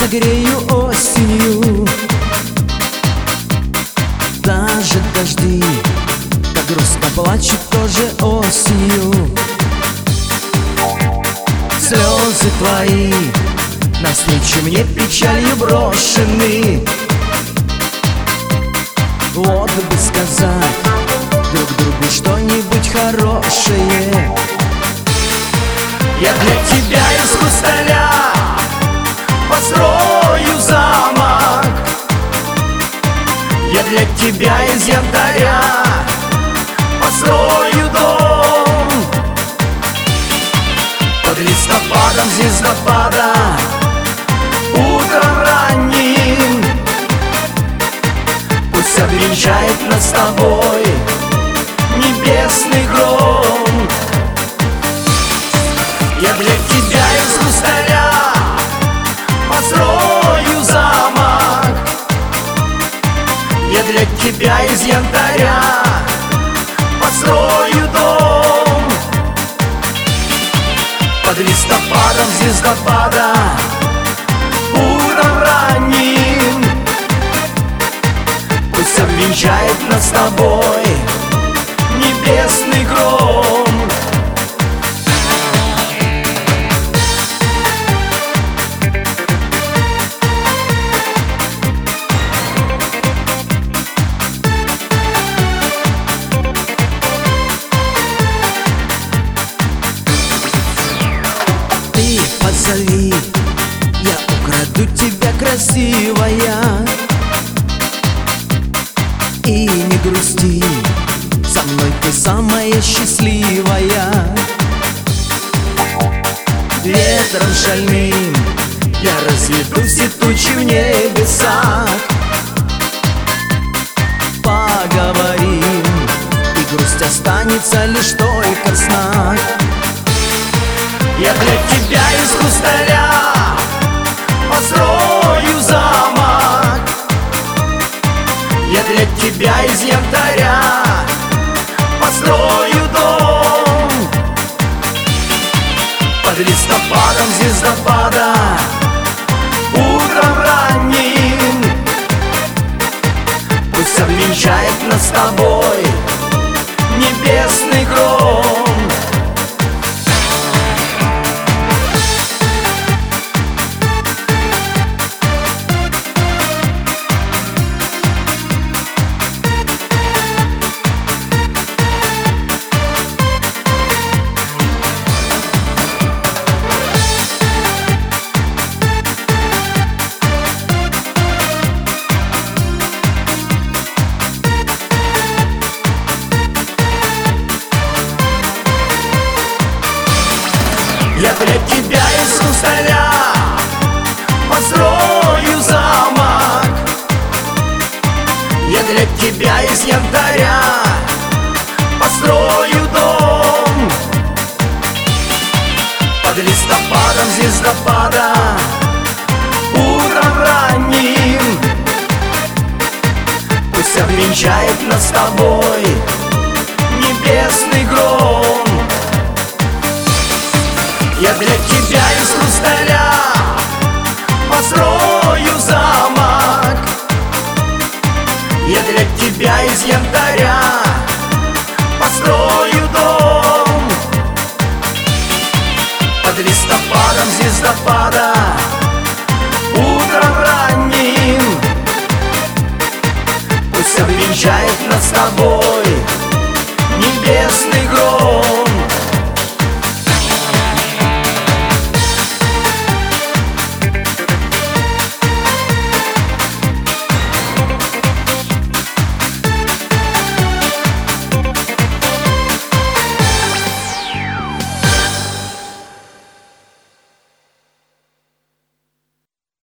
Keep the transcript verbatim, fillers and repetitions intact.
согрею осенью. Даже дожди так грустно плачут тоже осенью. Слезы твои навстречу мне печалью брошены. Вот бы сказать друг другу что-нибудь хорошее. Я для тебя из хрусталя построю замок. Я для тебя из янтаря построю дом. Под листопадом звездопада утром ранним пусть обвенчает нас с тобой небесный гром. Я для тебя из хрусталя построю замок. Я для тебя из янтаря построю дом. Под листопадом звездопада утром ранним пусть обвенчает нас с тобой небесный гром. Ты позови, я украду тебя, красивая. И не грусти, со мной ты самая счастливая. Ветром шальным я разведу все тучи в небесах. Поговорим, и грусть останется лишь только в снах. Я для тебя из хрусталя построю замок. Я для тебя из янтаря построю дом. Под листопадом звездопада утром ранним пусть обвенчает нас с тобой небесный гром. Я для тебя из хрусталя построю замок. Я для тебя из янтаря построю дом. Под листопадом звездопада утром ранним пусть обвенчает нас с тобой небесный гром. Я для тебя из хрусталя построю замок. Я для тебя из янтаря построю дом. Под листопадом звездопада утром ранним пусть обвенчает нас с тобой небесный гром.